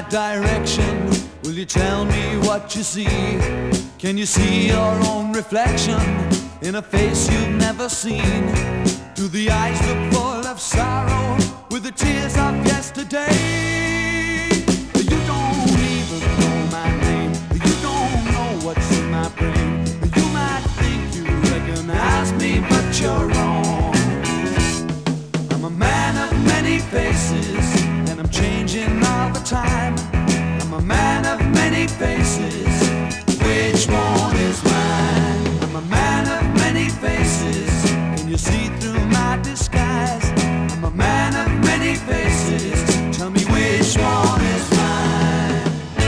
direction. Will you tell me what you see? Can you see your own reflection in a face you've never seen? Do the eyes look full of sorrow with the tears of yesterday? You don't even know my name. You don't know what's in my brain. You might think you recognize me, but you're wrong. I'm a man of many faces, and I'm changing all the time. I'm a man of many faces. Which one is mine? I'm a man of many faces. Can you see through my disguise? I'm a man of many faces. Tell me which one is mine.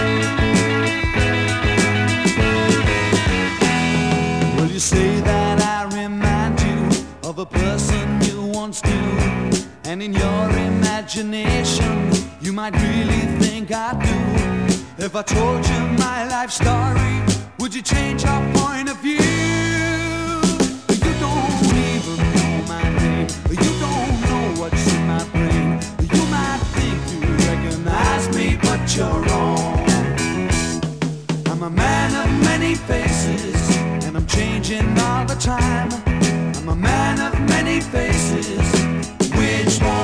Will you say that I remind you of a person you once knew? And in your imagination, you might really think I do. If I told you my life story, would you change your point of view? You don't even know my name. You don't know what's in my brain. You might think you recognize me, but you're wrong. I'm a man of many faces, and I'm changing all the time. I'm a man of many faces. Which one?